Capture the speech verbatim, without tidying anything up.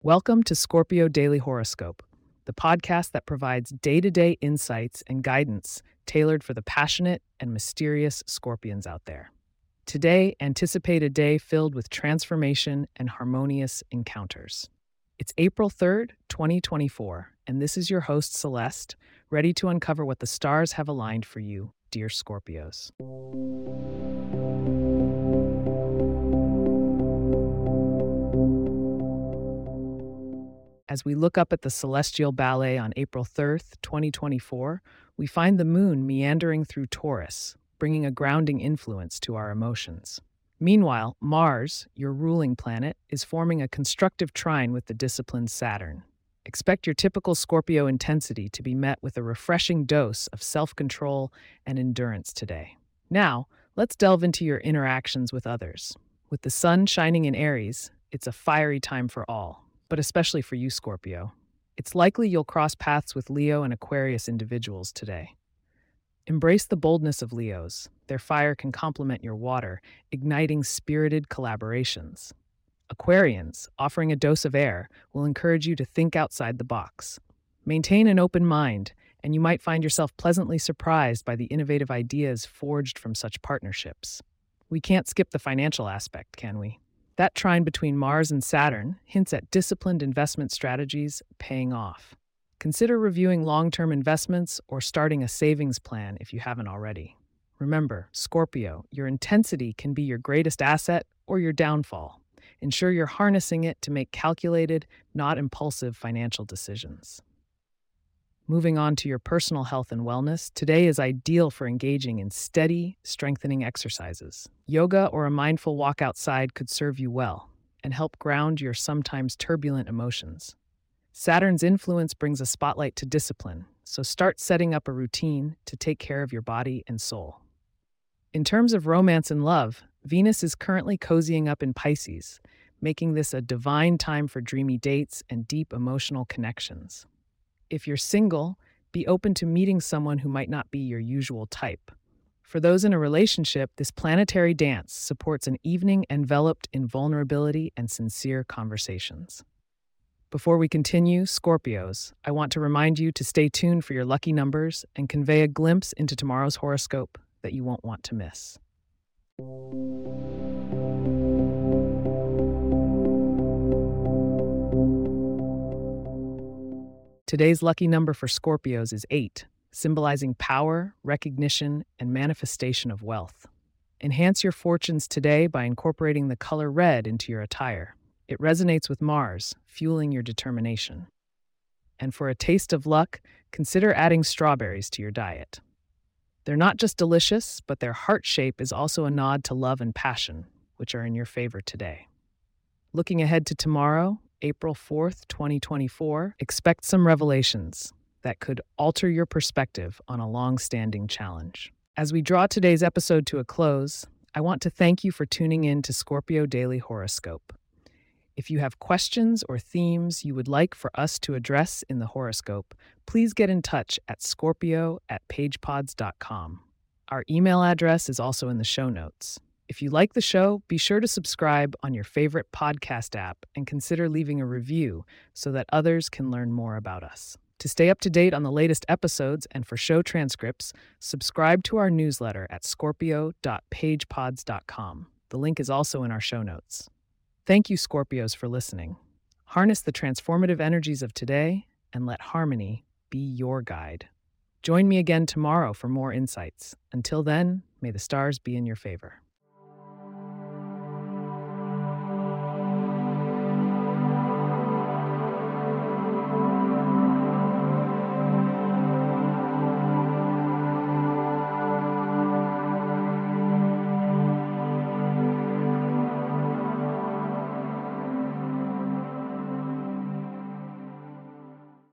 Welcome to Scorpio Daily Horoscope, the podcast that provides day-to-day insights and guidance tailored for the passionate and mysterious Scorpions out there. Today, anticipate a day filled with transformation and harmonious encounters. It's April third, twenty twenty-four, and this is your host, Celeste, ready to uncover what the stars have aligned for you, dear Scorpios. As we look up at the celestial ballet on April third, twenty twenty-four, we find the moon meandering through Taurus, bringing a grounding influence to our emotions. Meanwhile, Mars, your ruling planet, is forming a constructive trine with the disciplined Saturn. Expect your typical Scorpio intensity to be met with a refreshing dose of self-control and endurance today. Now, let's delve into your interactions with others. With the sun shining in Aries, it's a fiery time for all, but especially for you, Scorpio. It's likely you'll cross paths with Leo and Aquarius individuals today. Embrace the boldness of Leos. Their fire can complement your water, igniting spirited collaborations. Aquarians, offering a dose of air, will encourage you to think outside the box. Maintain an open mind, and you might find yourself pleasantly surprised by the innovative ideas forged from such partnerships. We can't skip the financial aspect, can we? That trine between Mars and Saturn hints at disciplined investment strategies paying off. Consider reviewing long-term investments or starting a savings plan if you haven't already. Remember, Scorpio, your intensity can be your greatest asset or your downfall. Ensure you're harnessing it to make calculated, not impulsive financial decisions. Moving on to your personal health and wellness, today is ideal for engaging in steady, strengthening exercises. Yoga or a mindful walk outside could serve you well and help ground your sometimes turbulent emotions. Saturn's influence brings a spotlight to discipline, so start setting up a routine to take care of your body and soul. In terms of romance and love, Venus is currently cozying up in Pisces, making this a divine time for dreamy dates and deep emotional connections. If you're single, be open to meeting someone who might not be your usual type. For those in a relationship, this planetary dance supports an evening enveloped in vulnerability and sincere conversations. Before we continue, Scorpios, I want to remind you to stay tuned for your lucky numbers and convey a glimpse into tomorrow's horoscope that you won't want to miss. Today's lucky number for Scorpios is eight, symbolizing power, recognition, and manifestation of wealth. Enhance your fortunes today by incorporating the color red into your attire. It resonates with Mars, fueling your determination. And for a taste of luck, consider adding strawberries to your diet. They're not just delicious, but their heart shape is also a nod to love and passion, which are in your favor today. Looking ahead to tomorrow, April fourth, twenty twenty-four, expect some revelations that could alter your perspective on a long-standing challenge. As we draw today's episode to a close, I want to thank you for tuning in to Scorpio Daily Horoscope. If you have questions or themes you would like for us to address in the horoscope, please get in touch at scorpio at pagepods dot com. Our email address is also in the show notes. If you like the show, be sure to subscribe on your favorite podcast app and consider leaving a review so that others can learn more about us. To stay up to date on the latest episodes and for show transcripts, subscribe to our newsletter at scorpio dot pagepods dot com. The link is also in our show notes. Thank you, Scorpios, for listening. Harness the transformative energies of today and let harmony be your guide. Join me again tomorrow for more insights. Until then, may the stars be in your favor.